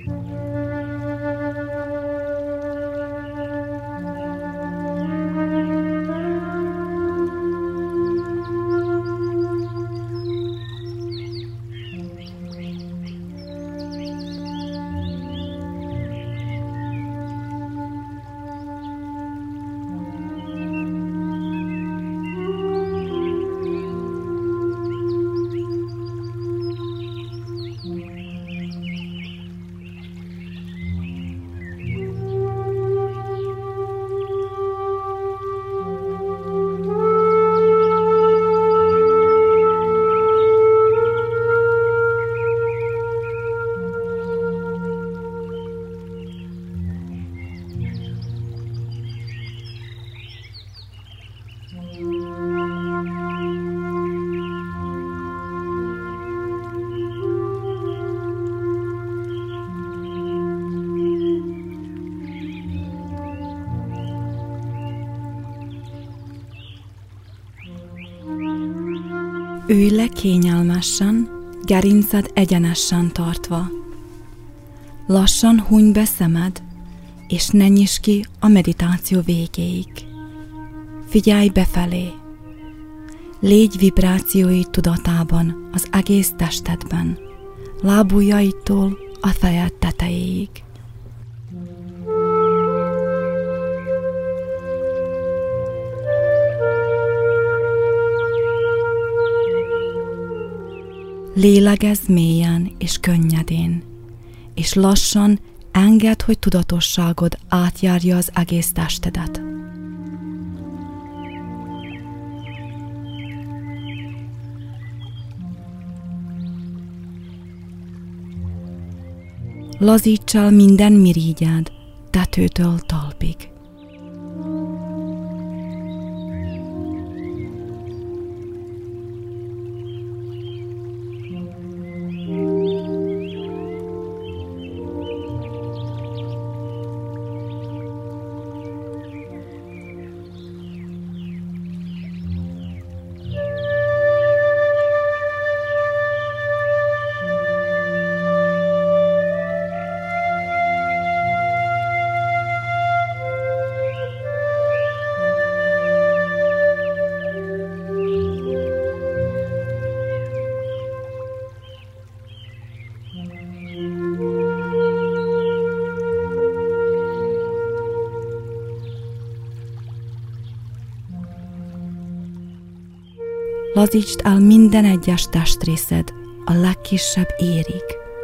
Ülj le kényelmesen, gerinced egyenesen tartva. Lassan hunyd be szemed, és ne nyisd ki a meditáció végéig. Figyelj befelé. Légy vibrációid tudatában az egész testedben, lábujjaitól a fejed tetejéig. Lélegezz mélyen és könnyedén, és lassan engedd, hogy tudatosságod átjárja az egész testedet. Lazíts el minden mirigyád tetőtől talpig. Lazítsd el minden egyes testrészed a legkisebb érig.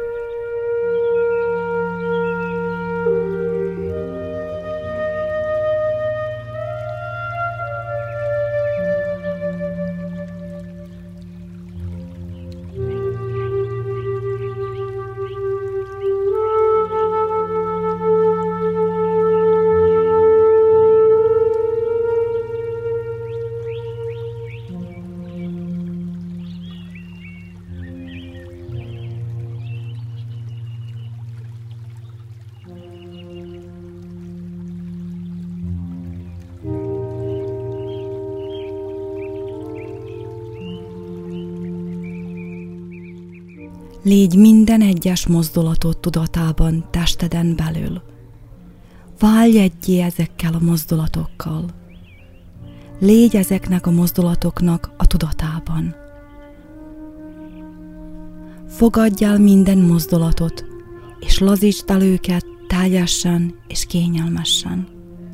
Légy minden egyes mozdulatod tudatában testeden belül. Válj eggyé ezekkel a mozdulatokkal. Légy ezeknek a mozdulatoknak a tudatában. Fogadj el minden mozdulatot, és lazítsd el őket teljesen és kényelmesen.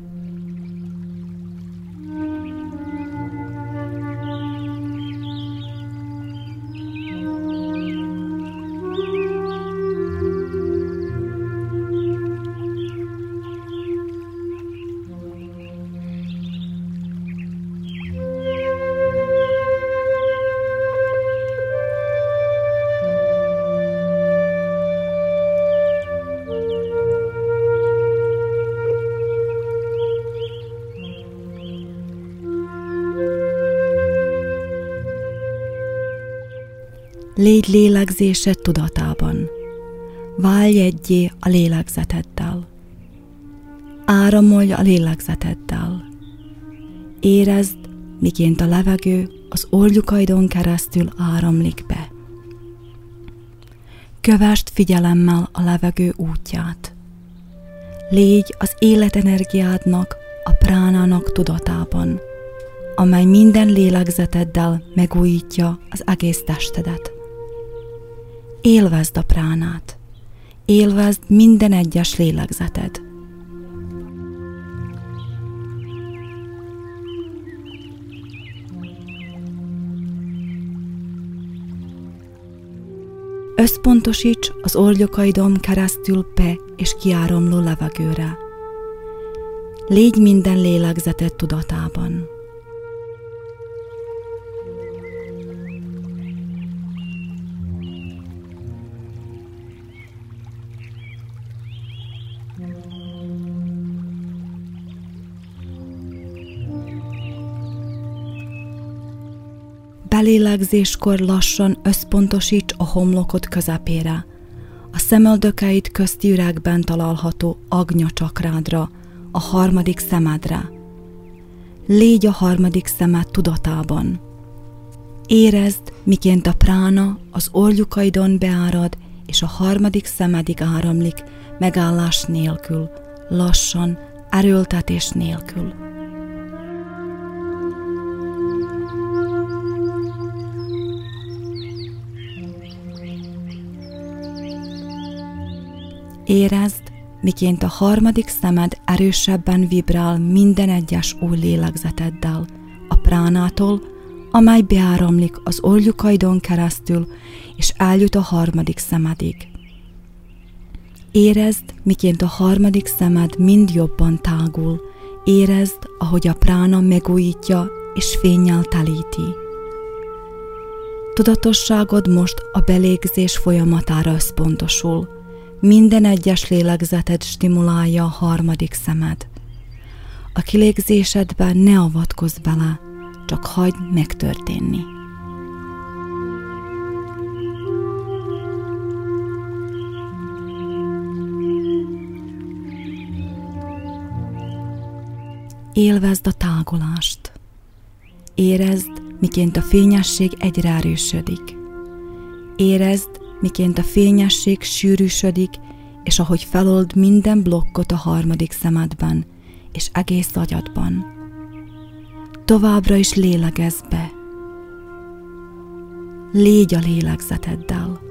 Légy lélegzésed tudatában. Válj eggyé a lélegzeteddel. Áramolj a lélegzeteddel. Érezd, miként a levegő az orrlyukaidon keresztül áramlik be. Kövesd figyelemmel a levegő útját. Légy az életenergiádnak, a pránának tudatában, amely minden lélegzeteddel megújítja az egész testedet. Élvezd a pránát, élvezd minden egyes lélegzeted. Összpontosíts az orrlyukaidon keresztül be és kiáramló levegőre. Légy minden lélegzeted tudatában. Belélegzéskor lassan összpontosíts a homlokod közepére, a szemöldökeid közti üregben található agnya csakrádra, a harmadik szemedre. Légy a harmadik szemed tudatában. Érezd, miként a prána az orrlyukaidon beárad, és a harmadik szemedig áramlik, megállás nélkül, lassan, erőltetés nélkül. Érezd, miként a harmadik szemed erősebben vibrál minden egyes új lélegzeteddel, a pránától, amely beáramlik az orrlyukaidon keresztül, és eljut a harmadik szemedig. Érezd, miként a harmadik szemed mind jobban tágul, érezd, ahogy a prána megújítja és fénnyel telíti. Tudatosságod most a belégzés folyamatára összpontosul. Minden egyes lélegzeted stimulálja a harmadik szemed. A kilégzésedben ne avatkozz bele, csak hagyd megtörténni. Élvezd a tágulást. Érezd, miként a fényesség egyre erősödik. Érezd, miként a fényesség sűrűsödik, és ahogy felold minden blokkot a harmadik szemedben, és egész agyadban. Továbbra is lélegezz be. Légy a lélegzeteddel.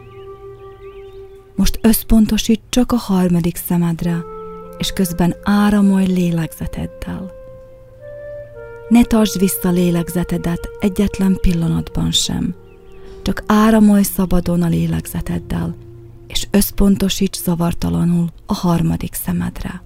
Most összpontosíts csak a harmadik szemedre, és közben áramolj lélegzeteddel. Ne tartsd vissza lélegzetedet egyetlen pillanatban sem, csak áramolj szabadon a lélegzeteddel, és összpontosíts zavartalanul a harmadik szemedre.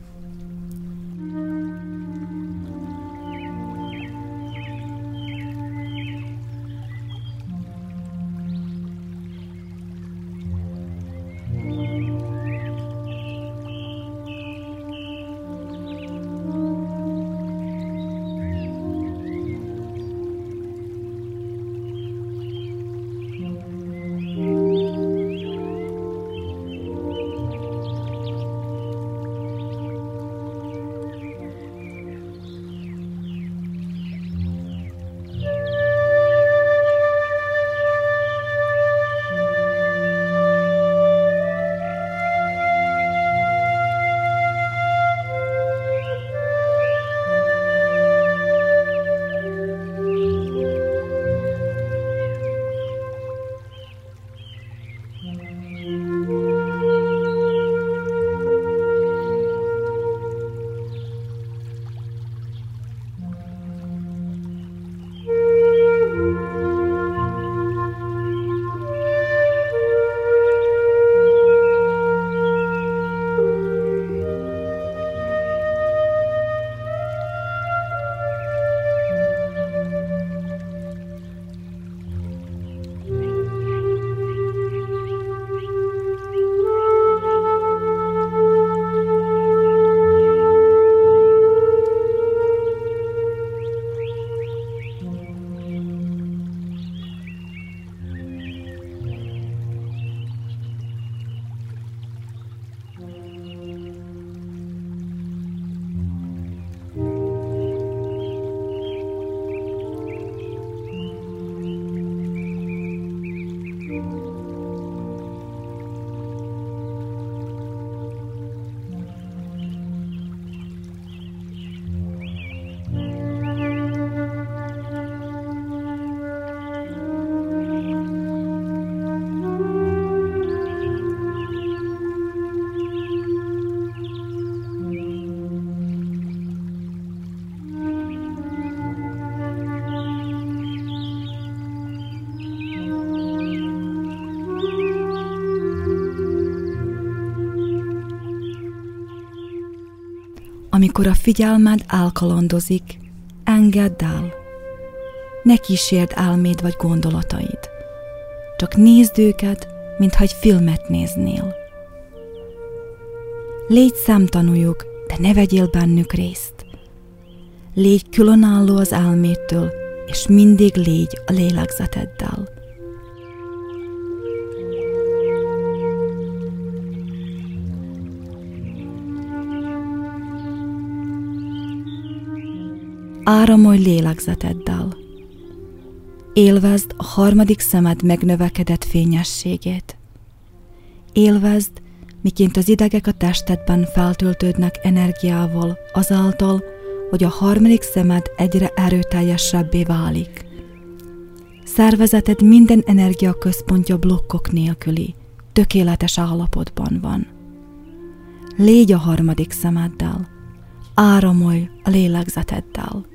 Amikor a figyelmed elkalandozik, engedd el. Ne kísérd álméd vagy gondolataid. Csak nézd őket, mintha egy filmet néznél. Légy szemtanújuk, de ne vegyél bennük részt. Légy különálló az álmédtől, és mindig légy a lélegzeteddel. Áramolj lélegzeteddel. Élvezd a harmadik szemed megnövekedett fényességét. Élvezd, miként az idegek a testedben feltöltődnek energiával azáltal, hogy a harmadik szemed egyre erőteljesebbé válik. Szervezeted minden energiaközpontja blokkok nélküli, tökéletes állapotban van. Légy a harmadik szemeddel, áramolj a lélegzeteddel.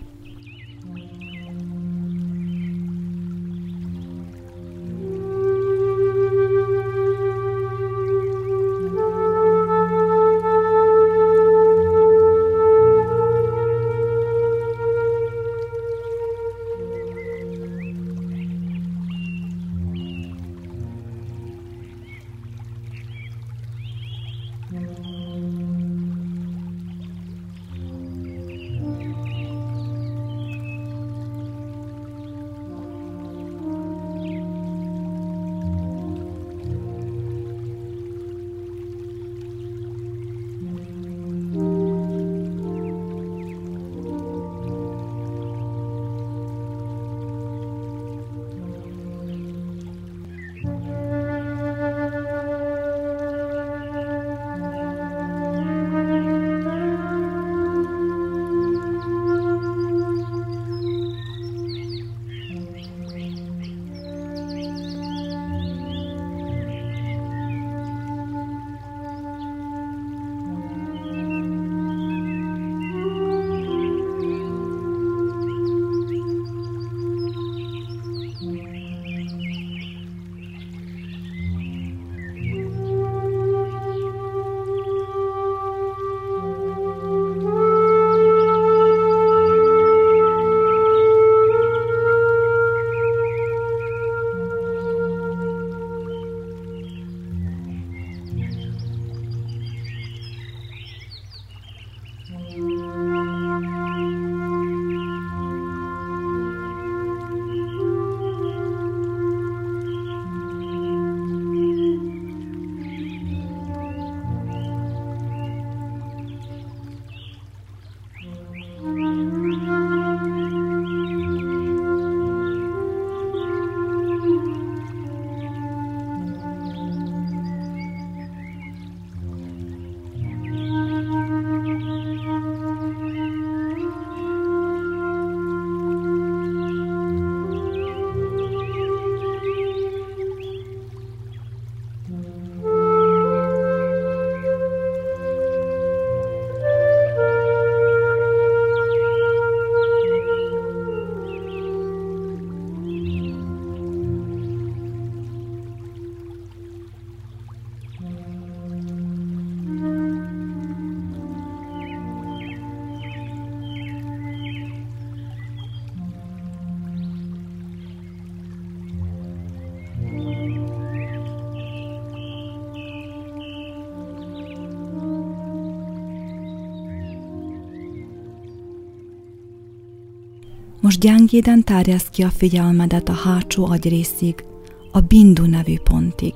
Most gyengéden terjeszd ki a figyelmedet a hátsó agyrészig, a bindu nevű pontig.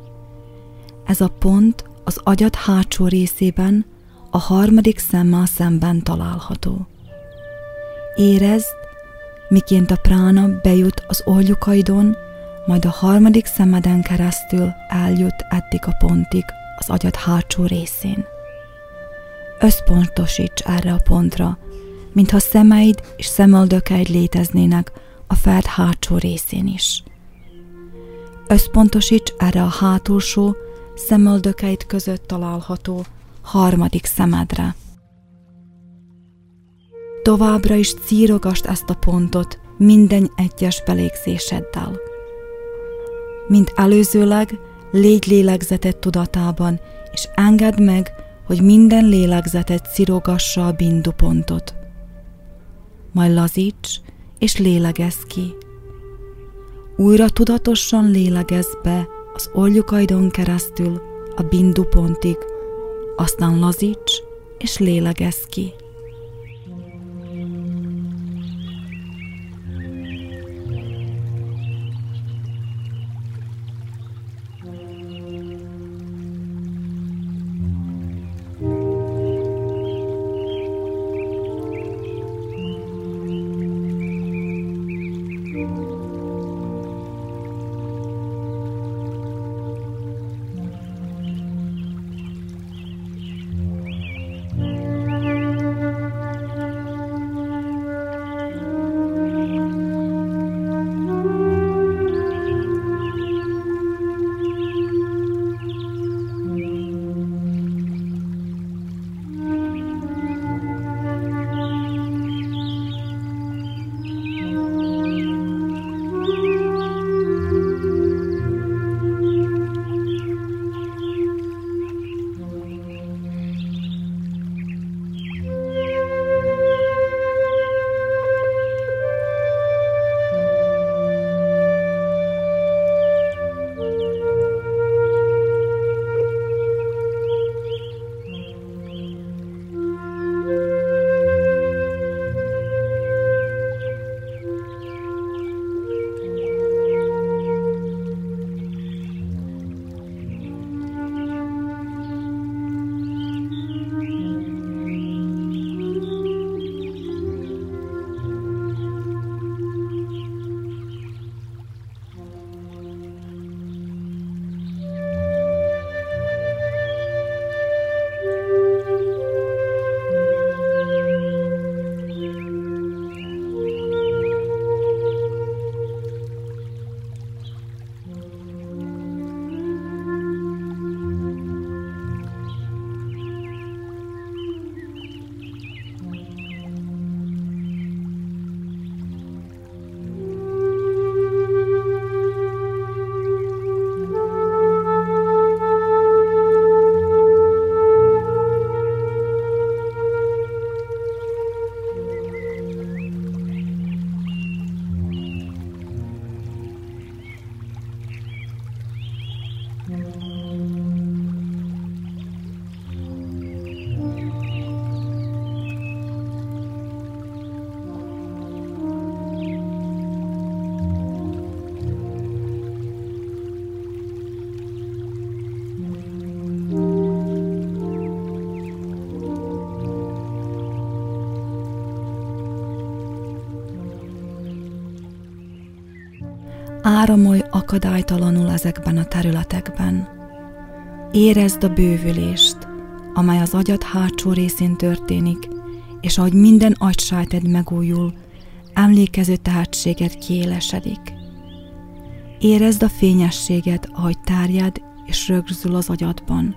Ez a pont az agyad hátsó részében, a harmadik szemmel szemben található. Érezd, miként a prána bejut az orrlyukaidon, majd a harmadik szemeden keresztül eljut eddig a pontig az agyad hátsó részén. Összpontosíts erre a pontra, mintha szemeid és szemöldökeid léteznének a ferd hátsó részén is. Összpontosíts erre a hátulsó, szemöldökeid között található harmadik szemedre. Továbbra is círogasd ezt a pontot minden egyes belégzéseddel. Mint előzőleg, légy lélegzeted tudatában, és engedd meg, hogy minden lélegzeted szirogassa a bindu pontot. Majd lazíts és lélegezz ki. Újra tudatosan lélegezz be az orrlyukaidon keresztül a bindu pontig, aztán lazíts és lélegezz ki. Áramolj akadálytalanul ezekben a területekben. Érezd a bővülést, amely az agyad hátsó részén történik, és ahogy minden agysejted megújul, emlékező tehetséged kiélesedik. Érezd a fényességet, ahogy terjed és rögzül az agyadban.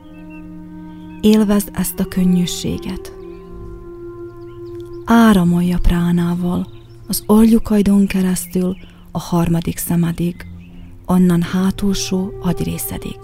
Élvezd ezt a könnyűséget. Áramolj a pránával az orrlyukaidon keresztül a harmadik szemedig, onnan hátulsó agyrészedig.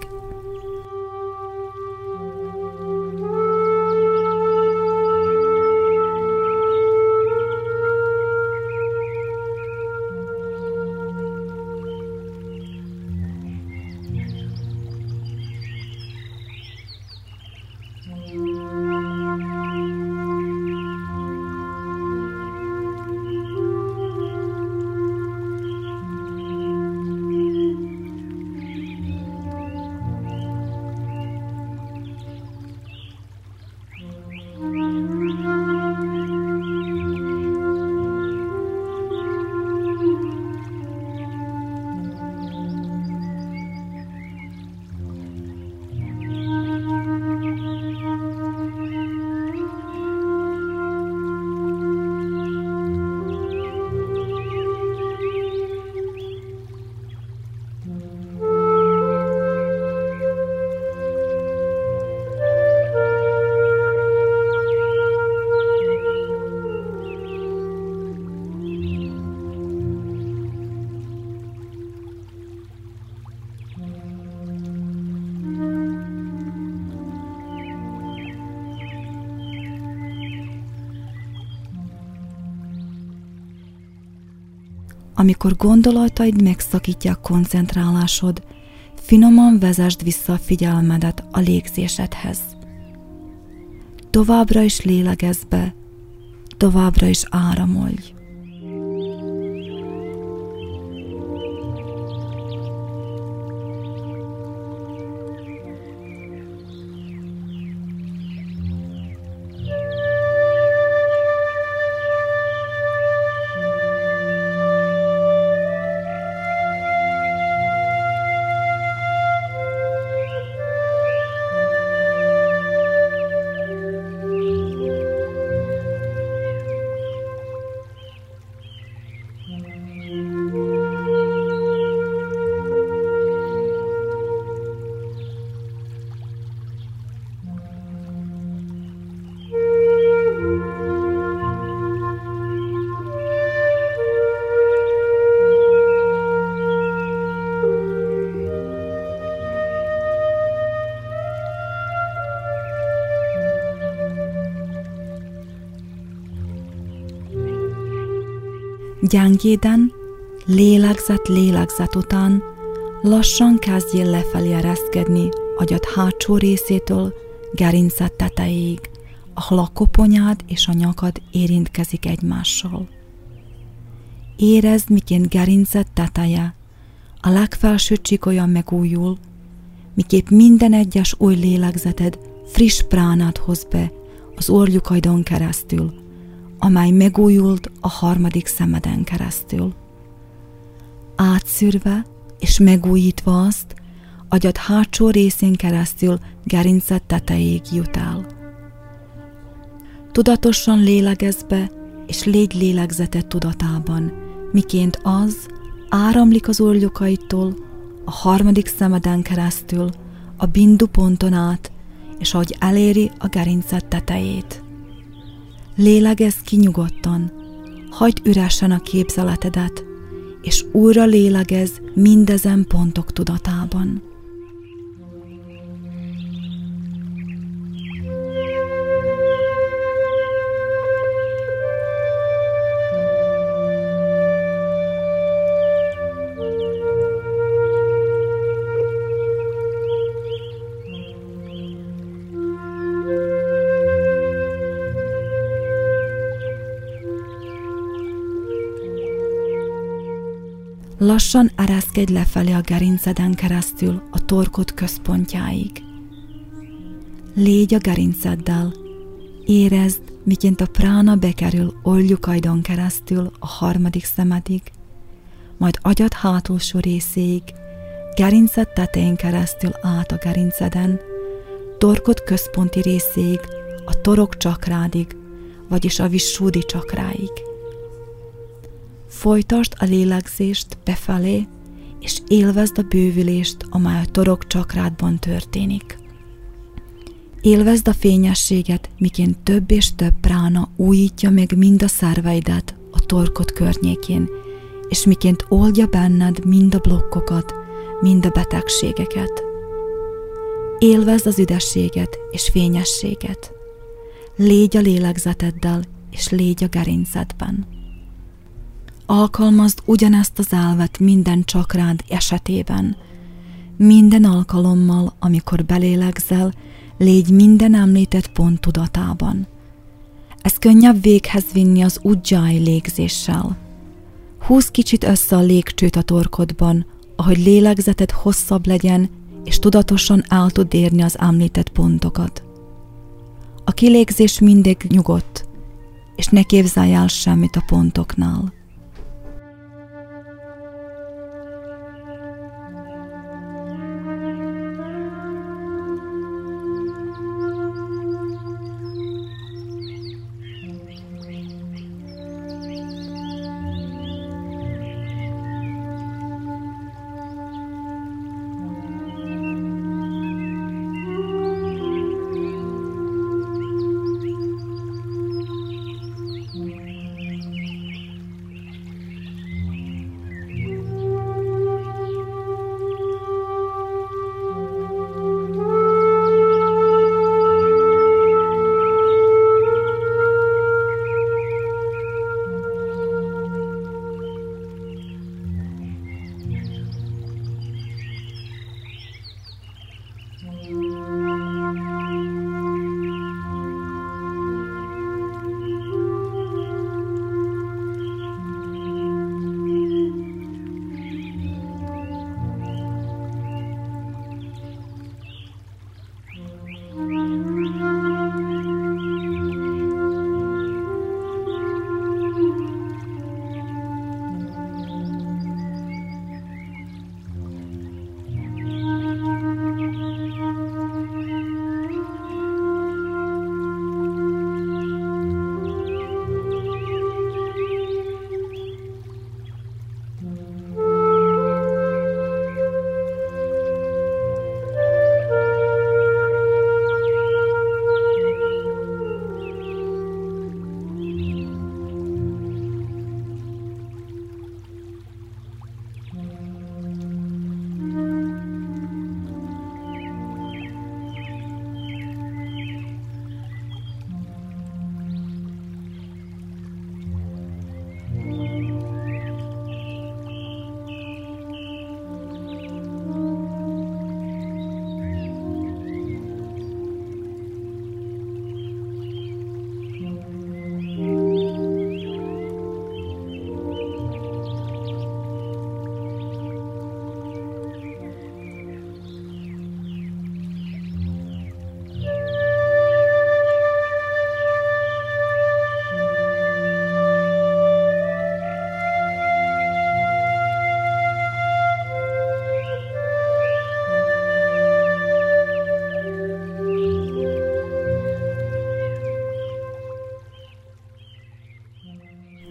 amikor gondolataid megszakítják koncentrálásod, finoman vezesd vissza a figyelmedet a légzésedhez. Továbbra is lélegezz be, továbbra is áramolj. Gyengéden, lélegzet után lassan kezdjél lefelé ereszkedni agyad hátsó részétől gerinced tetejéig, ahol a koponyád és a nyakad érintkezik egymással. Érezd, miként gerinced teteje, a legfelső csikolya megújul, miképp minden egyes új lélegzeted friss pránát hoz be az orrlyukaidon keresztül, amely megújult a harmadik szemeden keresztül. Átszűrve és megújítva azt, agyad hátsó részén keresztül gerinced tetejéig jut el. Tudatosan lélegezz be, és légy lélegzeted tudatában, miként az áramlik az orrlyukaidtól, a harmadik szemeden keresztül, a bindu ponton át, és ahogy eléri a gerinced tetejét. Lélegezz ki nyugodtan, hagyd üresen a képzeletedet, és újra lélegezz mindezen pontok tudatában. Lassan ereszkedj lefelé a gerinceden keresztül a torkod központjáig. Légy a gerinceddel, érezd, miként a prána bekerül orrlyukaidon keresztül a harmadik szemedig, majd agyad hátulsó részéig, gerinced tetején keresztül át a gerinceden, torkod központi részéig, a torok csakrádig, vagyis a visuddhi csakráig. Folytasd a lélegzést befelé, és élvezd a bővülést, amely a torok csakrádban történik. Élvezd a fényességet, miként több és több prána újítja meg mind a szerveidet a torkod környékén, és miként oldja benned mind a blokkokat, mind a betegségeket. Élvezd az üdességet és fényességet. Légy a lélegzeteddel, és légy a gerincedben. Alkalmazd ugyanezt az elvet minden csakrád esetében. Minden alkalommal, amikor belélegzel, légy minden említett pont tudatában. Ez könnyebb véghez vinni az ujjayi légzéssel. Húzz kicsit össze a légcsőt a torkodban, ahogy lélegzeted hosszabb legyen, és tudatosan el tud érni az említett pontokat. A kilégzés mindig nyugodt, és ne képzelj el semmit a pontoknál.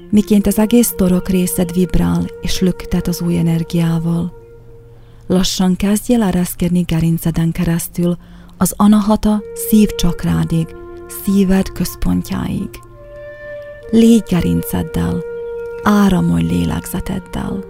miként az egész torok részed vibrál és lüktet az új energiával. Lassan kezdj el ereszkedni gerinceden keresztül az anahata szívcsakrádig, szíved központjáig. Légy gerinceddel, áramolj lélegzeteddel.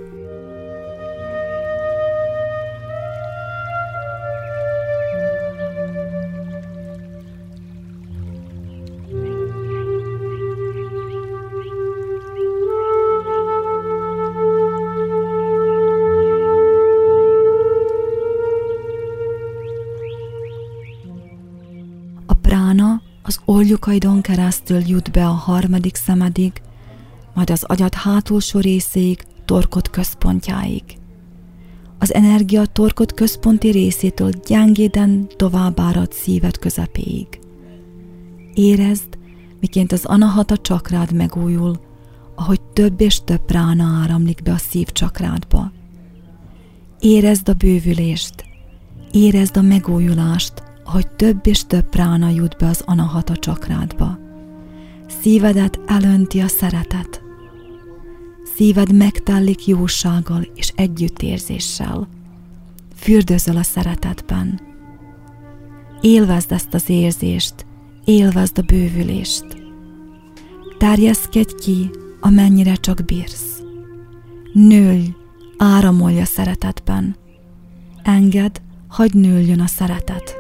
A prána az orrlyukaidon keresztül jut be a harmadik szemedig, majd az agyad hátulsó részéig, torkod központjáig. Az energia torkod központi részétől gyengéden tovább árad szíved közepéig. Érezd, miként az anahata csakrád megújul, ahogy több és több prána áramlik be a szívcsakrádba. Érezd a bővülést, érezd a megújulást, ahogy több és több prána jut be az anahata csakrádba. Szívedet elönti a szeretet. Szíved megtellik jósággal és együttérzéssel. Fürdőzöl a szeretetben. Élvezd ezt az érzést, élvezd a bővülést. Terjeszkedj ki, amennyire csak bírsz. Nőj, áramolj a szeretetben. Engedd, hagyd nőjön a szeretet.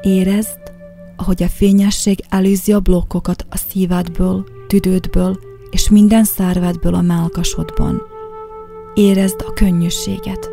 Érezd, ahogy a fényesség elűzi a blokkokat a szívedből, tüdődből és minden szervedből a mellkasodban. Érezd a könnyűséget.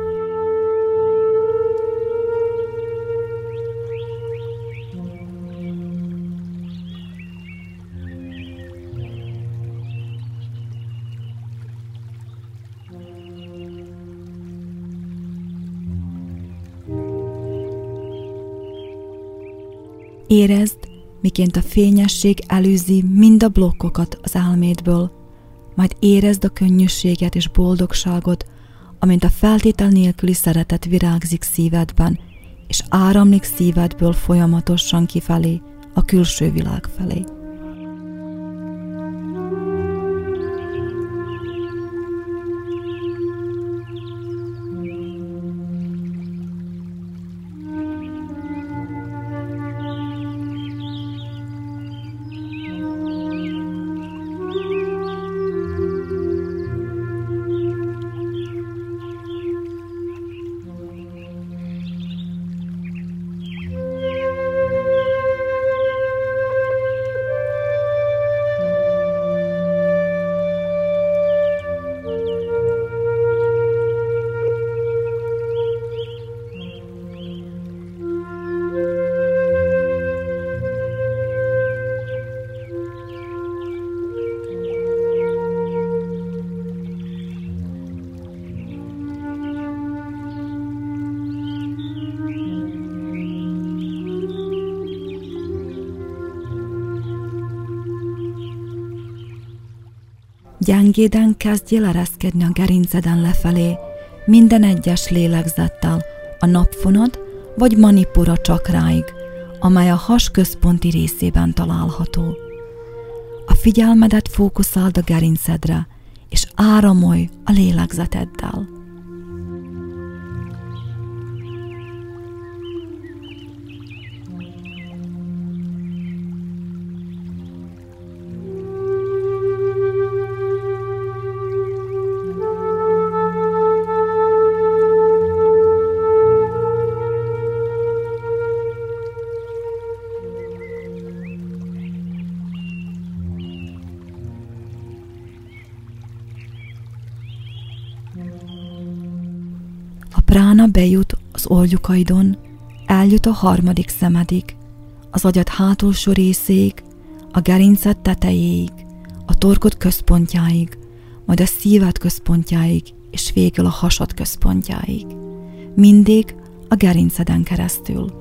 Érezd, miként a fényesség elűzi mind a blokkokat az elmédből, majd érezd a könnyűséget és boldogságot, amint a feltétel nélküli szeretet virágzik szívedben, és áramlik szívedből folyamatosan kifelé, a külső világ felé. Gyengéden kezdjél ereszkedni a gerinceden lefelé, minden egyes lélegzettel a napfonod vagy manipura csakráig, amely a has központi részében található. A figyelmedet fókuszáld a gerincedre, és áramolj a lélegzeteddel. A prána bejut az orrlyukaidon, eljut a harmadik szemedig, az agyad hátulsó részéig, a gerinced tetejéig, a torkod központjáig, majd a szíved központjáig, és végül a hasad központjáig. Mindig a gerinceden keresztül.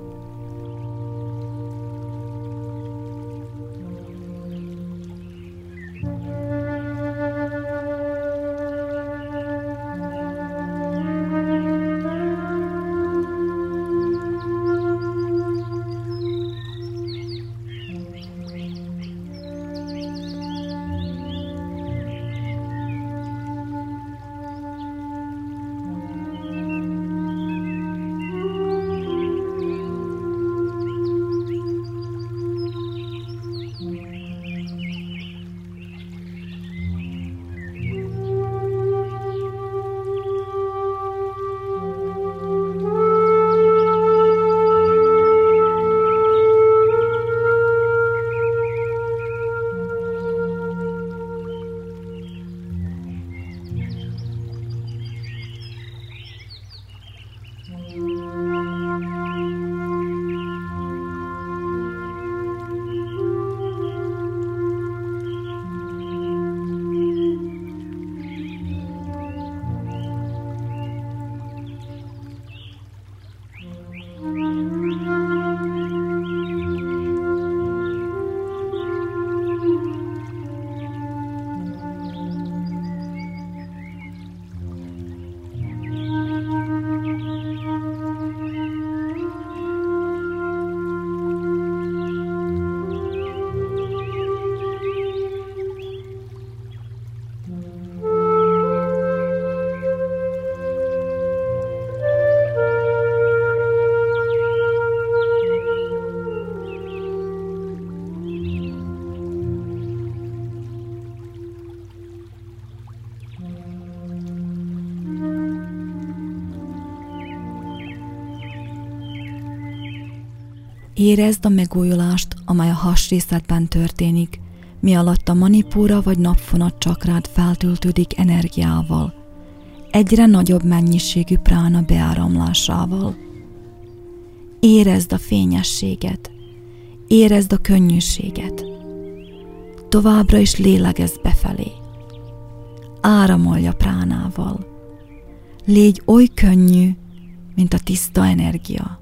Érezd a megújulást, amely a hasrészletben történik, mi alatt a manipura vagy napfonat csakrád feltöltődik energiával, egyre nagyobb mennyiségű prána beáramlásával. Érezd a fényességet, érezd a könnyűséget. Továbbra is lélegezz befelé. Áramolj a pránával. Légy oly könnyű, mint a tiszta energia.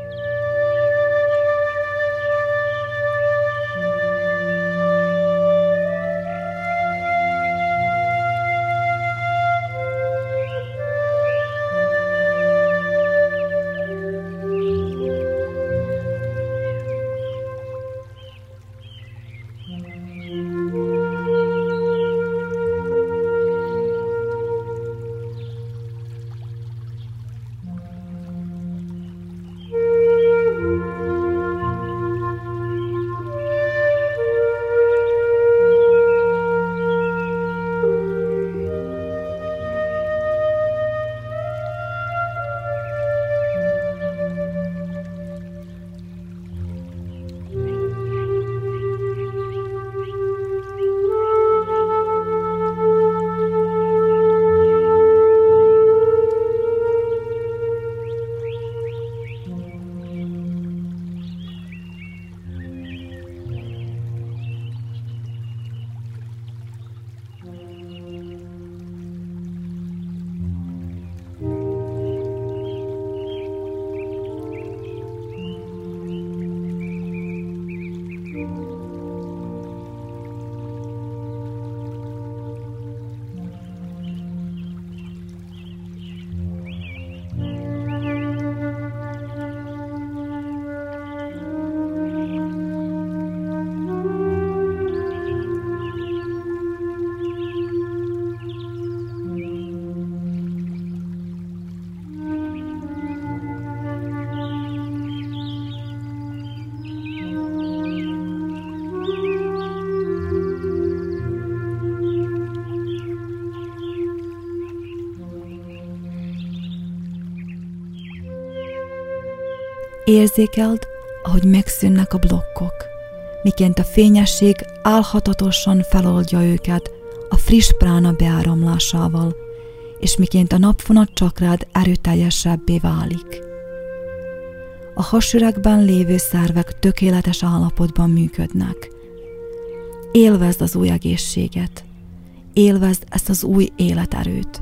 Érzékeld, ahogy megszűnnek a blokkok, miként a fényesség álhatatosan feloldja őket a friss prána beáramlásával, és miként a napfonat csakrád erőteljesebbé válik. A hasüregben lévő szervek tökéletes állapotban működnek. Élvezd az új egészséget, élvezd ezt az új életerőt.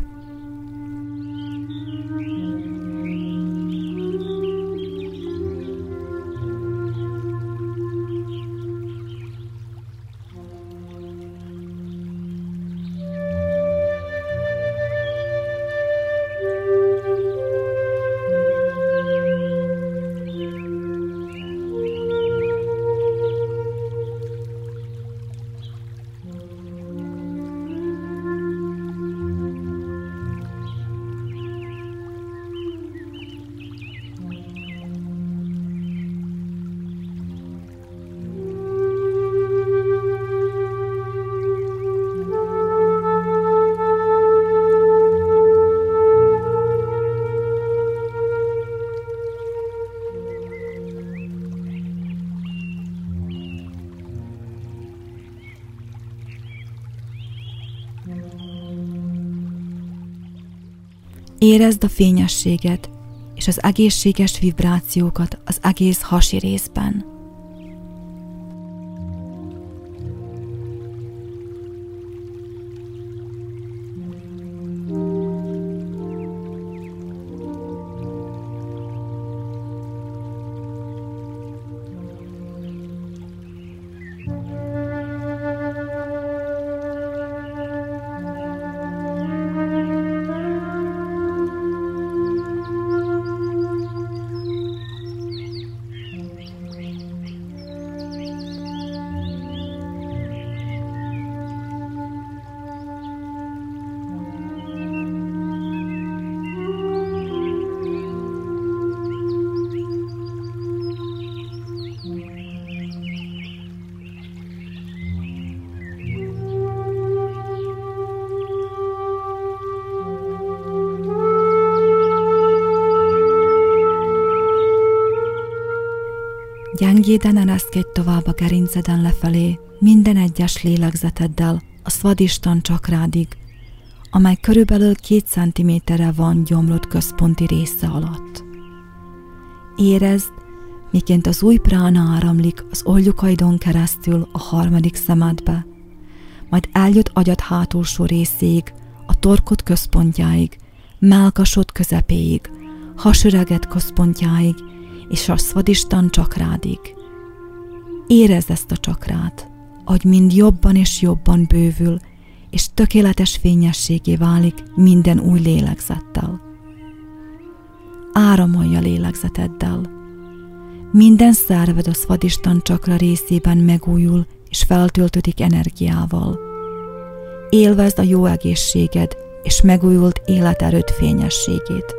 Érezd a fényességet és az egészséges vibrációkat az egész hasi részben. Gyengéden ereszkedj tovább a gerinceden lefelé, minden egyes lélegzeteddel a Svadhisthana csakrádig, amely körülbelül 2 centiméterre van gyomrod központi része alatt. Érezd, miként az új prána áramlik az olljukaidon keresztül a 3. szemedbe, majd eljut agyad hátulsó részéig, a torkod központjáig, mellkasod közepéig, hasüreged központjáig és a Svadhisthana csakrádig. Érezd ezt a csakrát, agy mind jobban és jobban bővül, és tökéletes fényességé válik minden új lélegzettel. Áramolj a lélegzeteddel. Minden szerved a Svadhisthana csakra részében megújul és feltöltődik energiával. Élvezd a jó egészséged és megújult életerőd fényességét.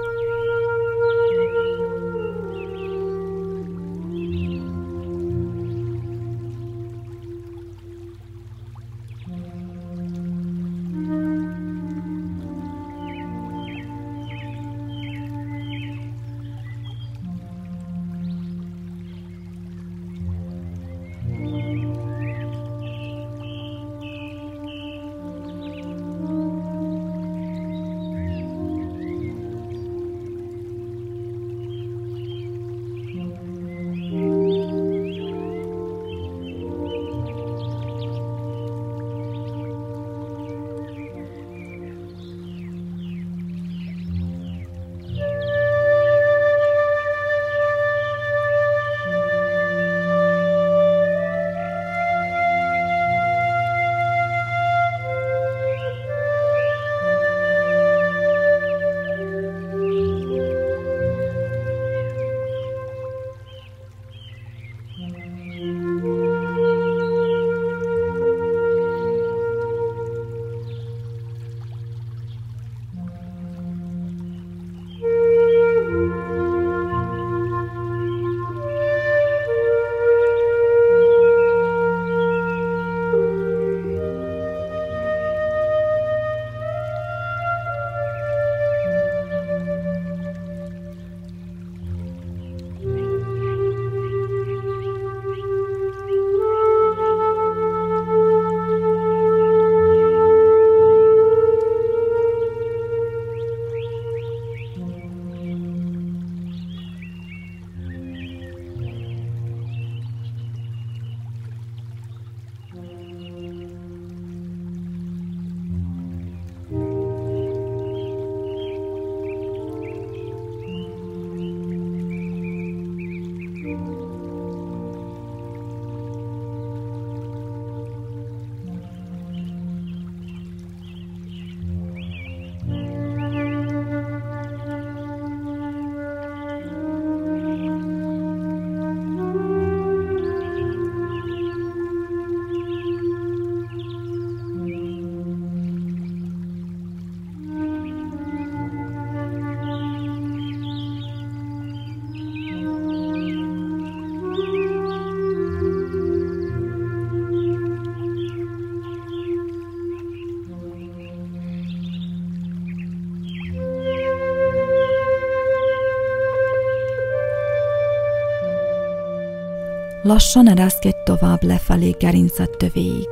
Lassan ereszkedj tovább lefelé gerinced tövéig.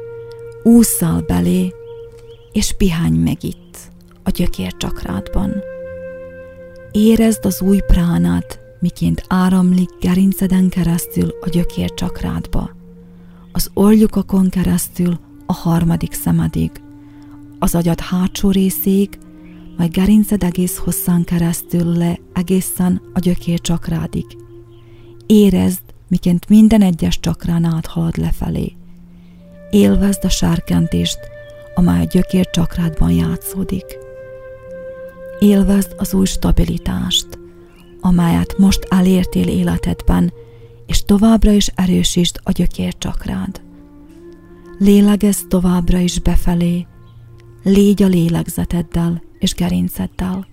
Ússzál belé, és pihenj meg itt, a gyökércsakrádban. Érezd az új pránát, miként áramlik gerinceden keresztül a gyökércsakrádba, az orrlyukakon keresztül a 3. szemedig, az agyad hátsó részéig, majd gerinced egész hosszán keresztül le egészen a gyökércsakrádig. Érezd, miként minden egyes csakrán áthalad lefelé. Élvezd a sárkentést, amely a gyökércsakrádban játszódik. Élvezd az új stabilitást, amelyet most elértél életedben, és továbbra is erősítsd a gyökércsakrád. Lélegezz továbbra is befelé, légy a lélegzeteddel és gerinceddel.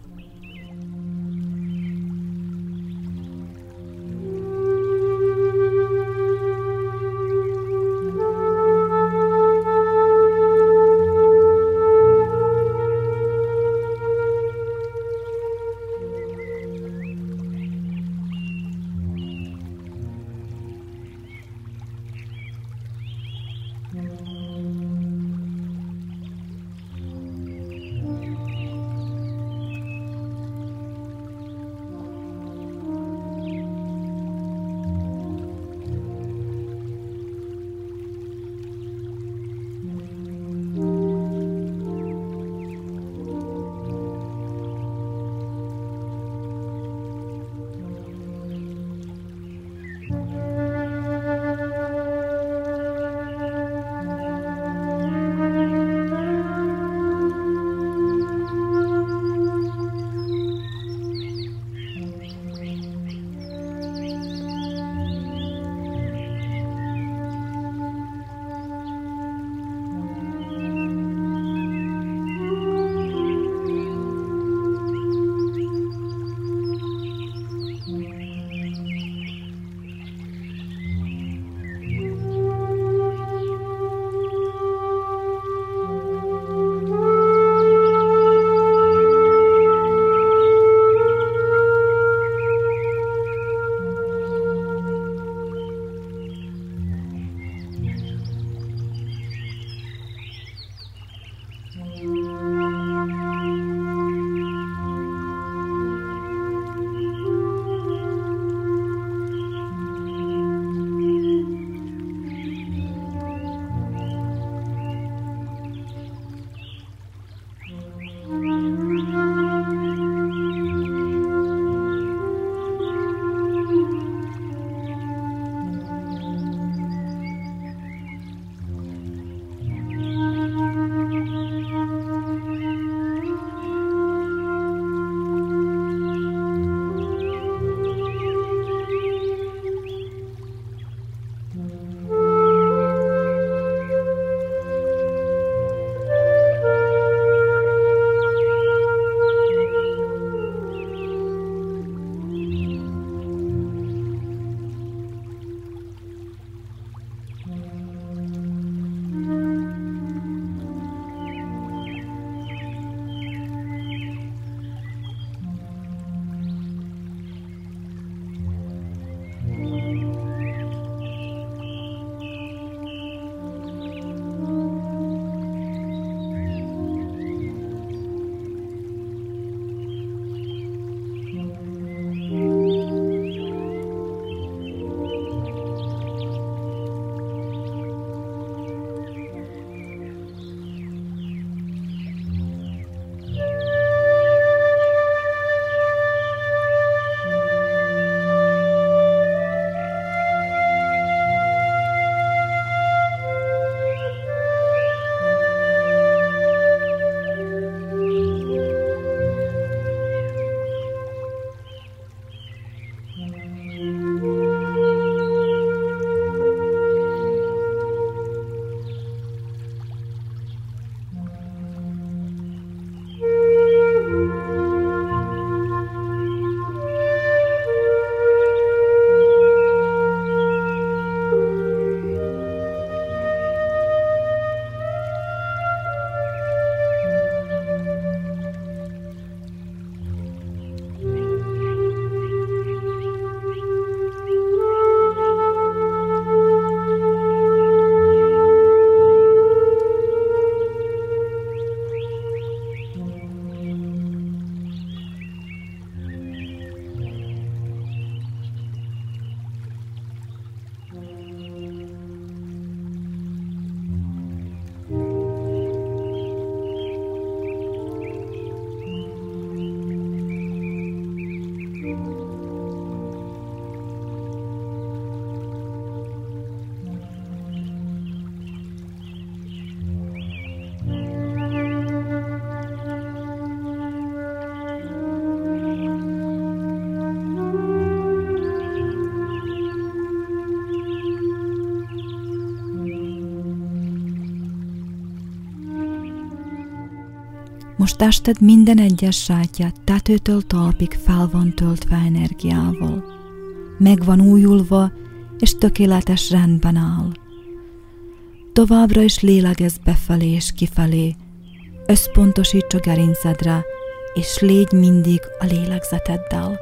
Most tested minden egyes sátját tetőtől talpig fel van töltve energiával. Meg van újulva, és tökéletes rendben áll. Továbbra is lélegezz befelé és kifelé, összpontosíts a gerincedre, és légy mindig a lélegzeteddel.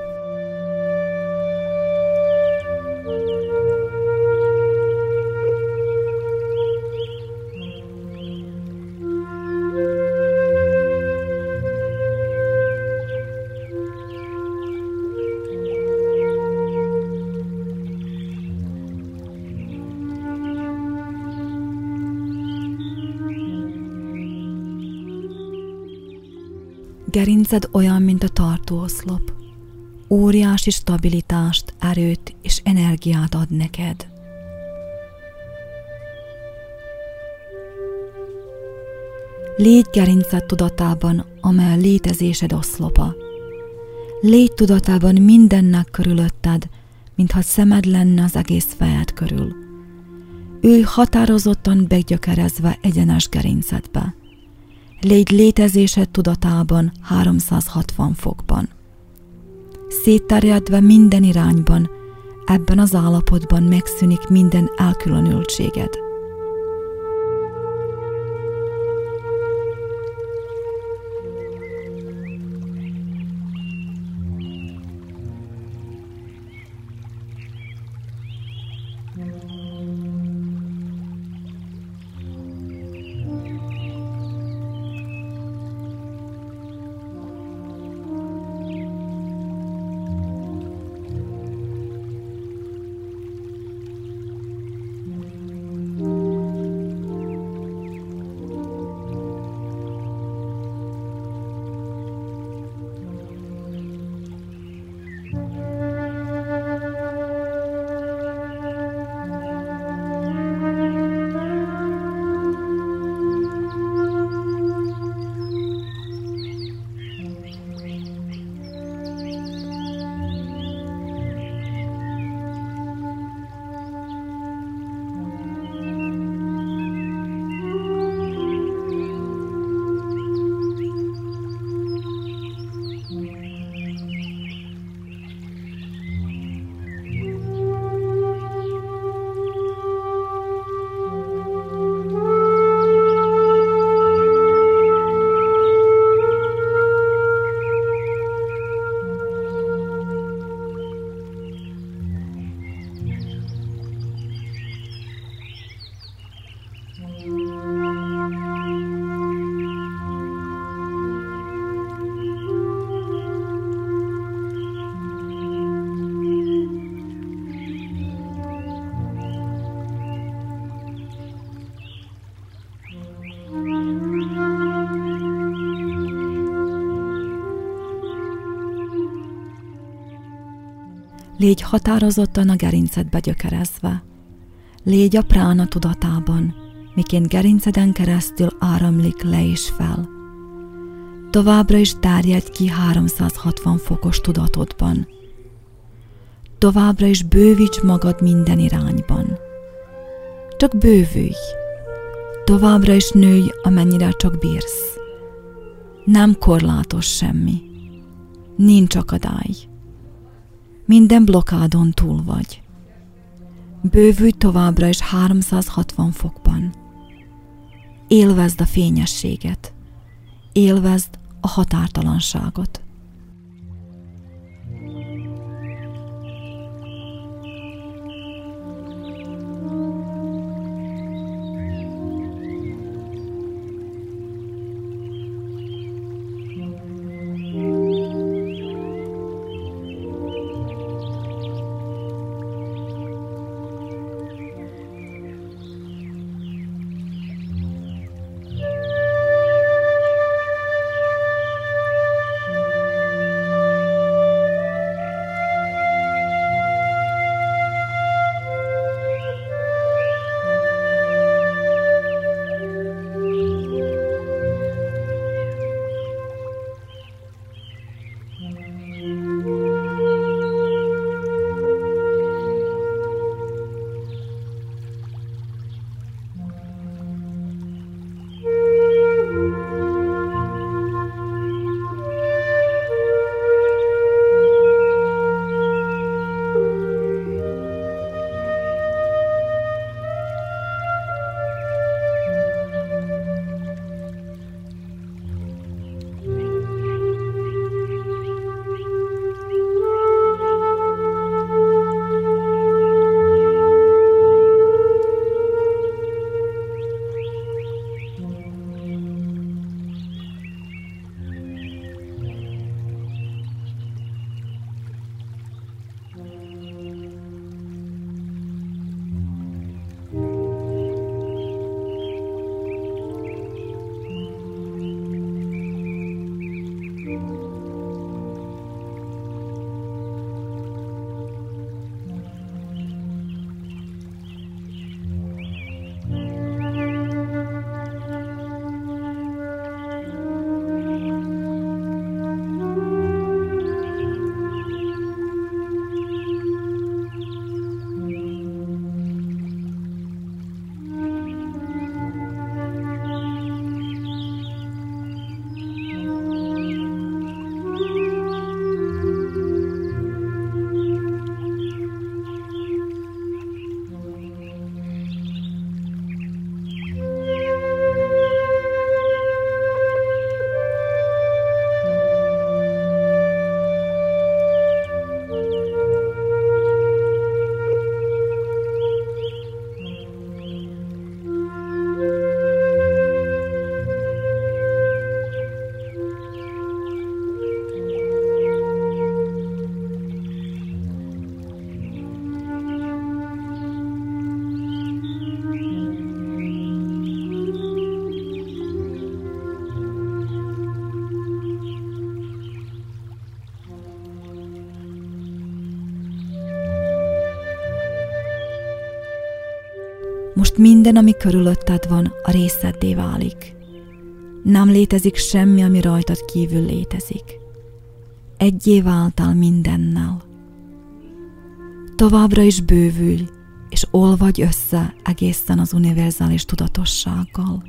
Gerinced olyan, mint a tartóoszlop. Óriási stabilitást, erőt és energiát ad neked. Légy gerinced tudatában, amely a létezésed oszlopa. Légy tudatában mindennek körülötted, mintha szemed lenne az egész fejed körül. Ülj határozottan beggyökerezve egyenes gerincedbe. Légy létezésed tudatában 360 fokban. Szétterjedve minden irányban, ebben az állapotban megszűnik minden elkülönültséged. Légy határozottan a gerincedbe gyökerezve. Légy a prána tudatában, miként gerinceden keresztül áramlik le és fel. Továbbra is terjedj ki 360 fokos tudatodban. Továbbra is bővíts magad minden irányban. Csak bővülj. Továbbra is nőj, amennyire csak bírsz. Nem korlátos semmi. Nincs akadály. Minden blokkádon túl vagy. Bővülj továbbra is 360 fokban. Élvezd a fényességet. Élvezd a határtalanságot. Most minden, ami körülötted van, a részeddé válik. Nem létezik semmi, ami rajtad kívül létezik. Egyé váltál mindennel. Továbbra is bővülj, és olvadj össze egészen az univerzális tudatossággal.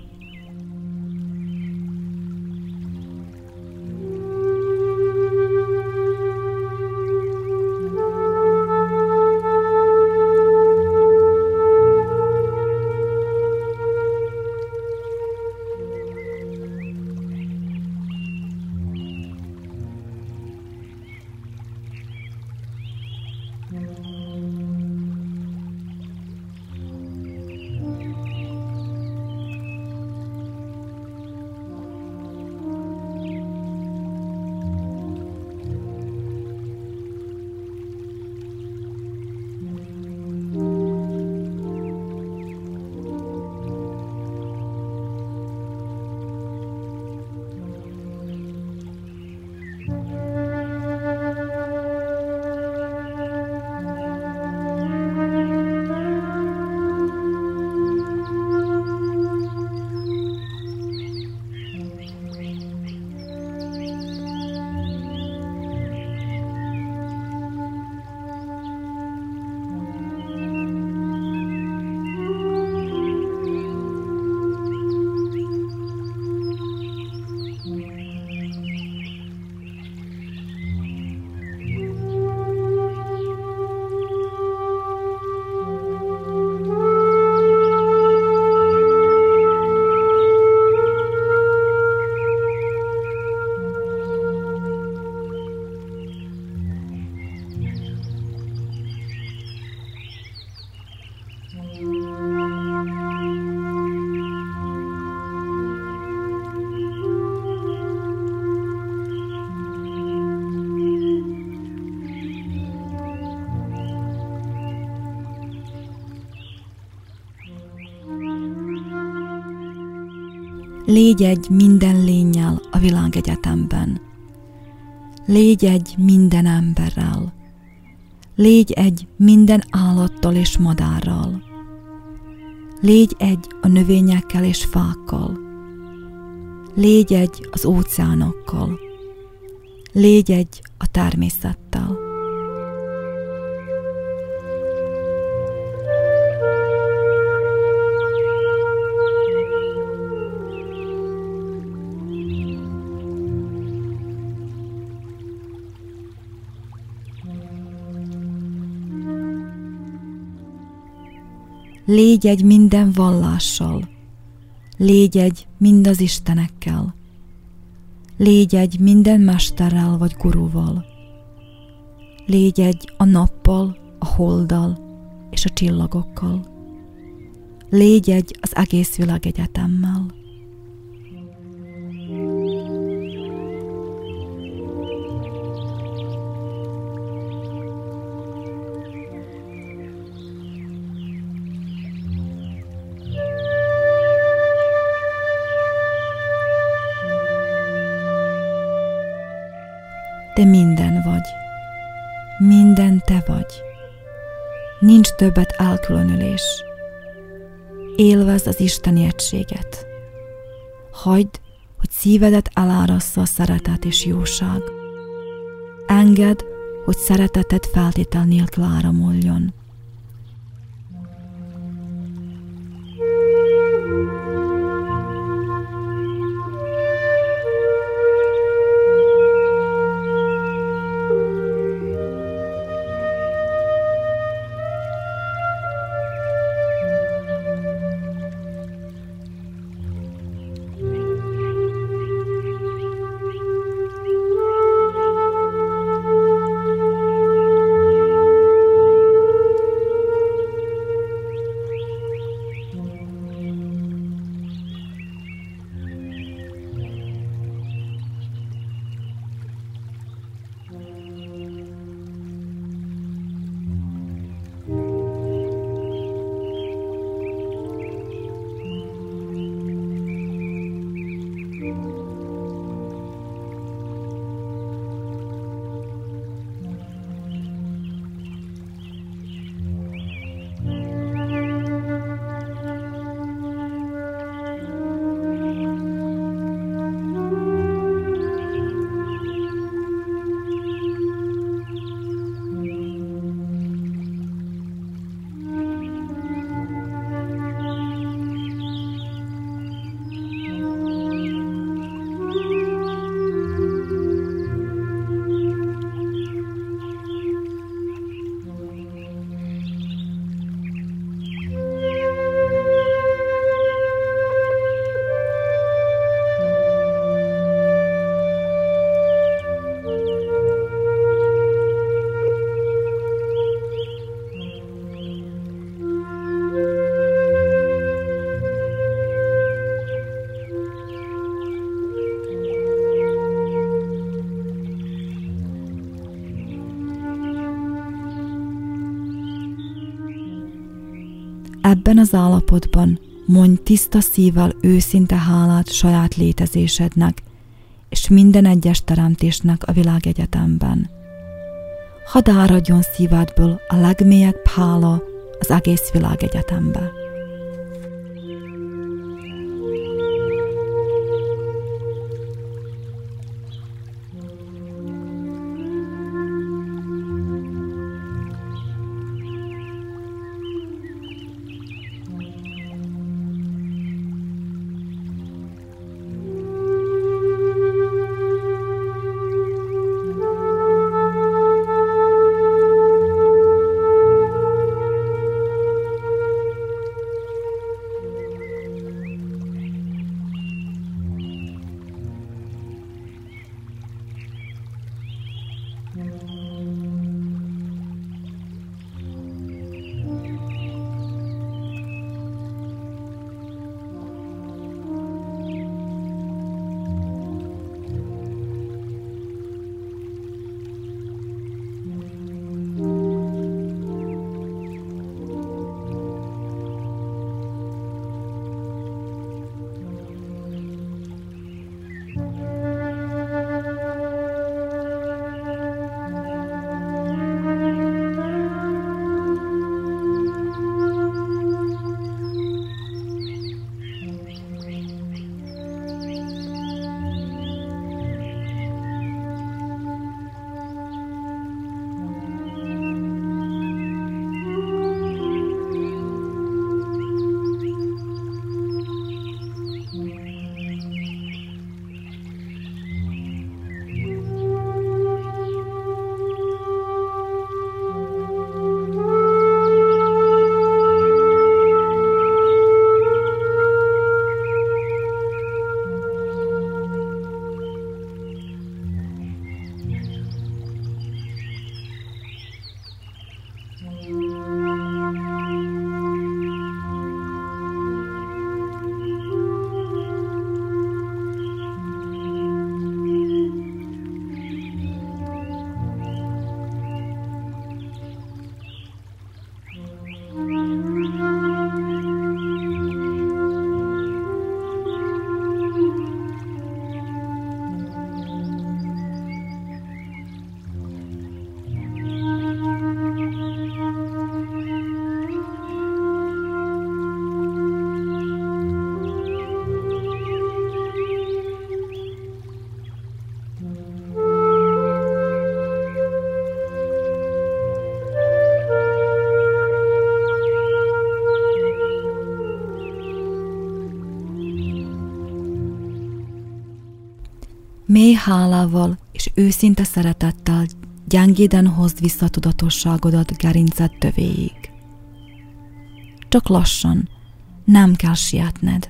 Légy egy minden lénnyel a világegyetemben. Légy egy minden emberrel. Légy egy minden állattal és madárral. Légy egy a növényekkel és fákkal. Légy egy az óceánokkal. Légy egy a természettel. Légy egy minden vallással, légy egy mind az istenekkel, légy egy minden mesterrel vagy gurúval, légy egy a nappal, a holddal és a csillagokkal, légy egy az egész világegyetemmel. Te minden vagy, minden te vagy. Nincs többet elkülönülés. Élvezd az isteni egységet. Hagyd, hogy szívedet elárassza a szeretet és jóság. Engedd, hogy szereteted feltétel nélkül áramoljon. Ebben az állapotban mondj tiszta szívvel őszinte hálát saját létezésednek, és minden egyes teremtésnek a világegyetemben. Hadd áradjon szívedből a legmélyebb hála az egész világegyetembe. Mély hálával és őszinte szeretettel gyengéden hozd vissza tudatosságodat gerinced tövéig. Csak lassan, nem kell sietned.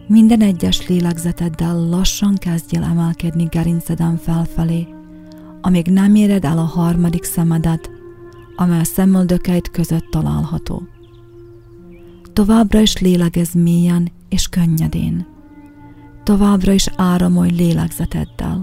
Minden egyes lélegzeteddel lassan kezdj el emelkedni gerinceden felfelé, amíg nem éred el a harmadik szemedet, amely a szemöldökeid között található. Továbbra is lélegezz mélyen és könnyedén. Továbbra is áramolj lélegzeteddel.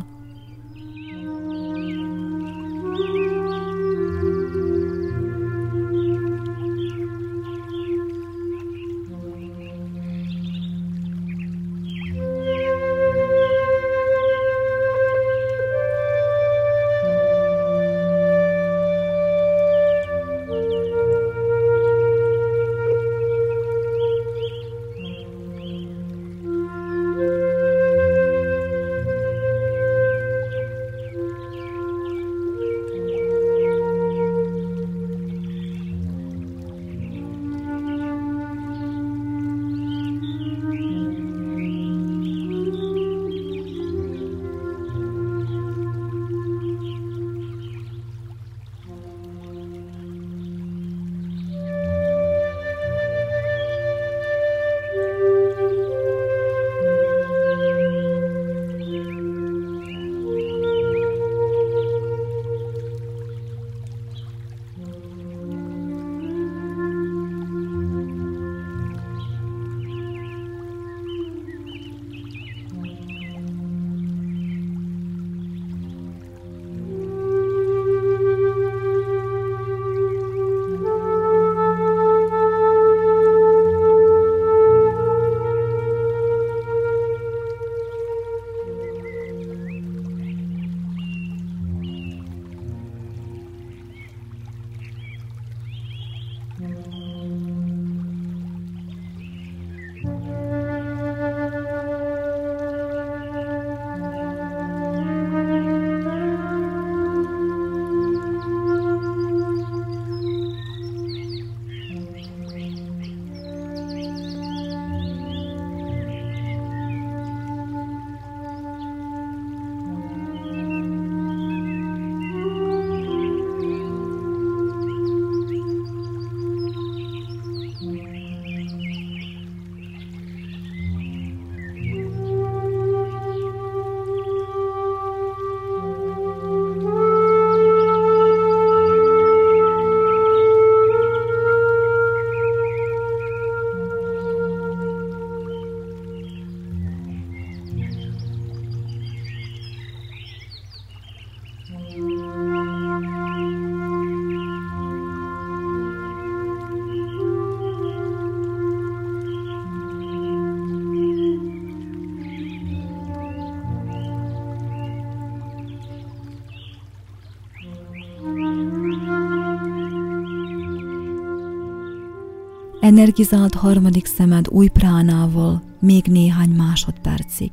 Energizáld harmadik szemed új pránával még néhány másodpercig.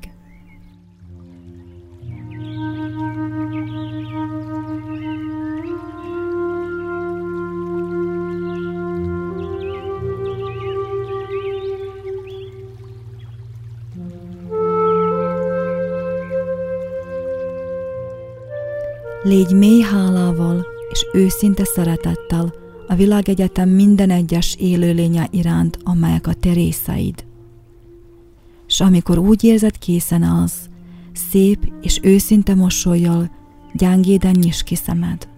Légy mély hálával és őszinte szeretettel a világegyetem minden egyes élőlénye iránt, amelyek a te részeid. S amikor úgy érzed, készen állsz, szép és őszinte mosollyal gyengéden nyisd ki szemed.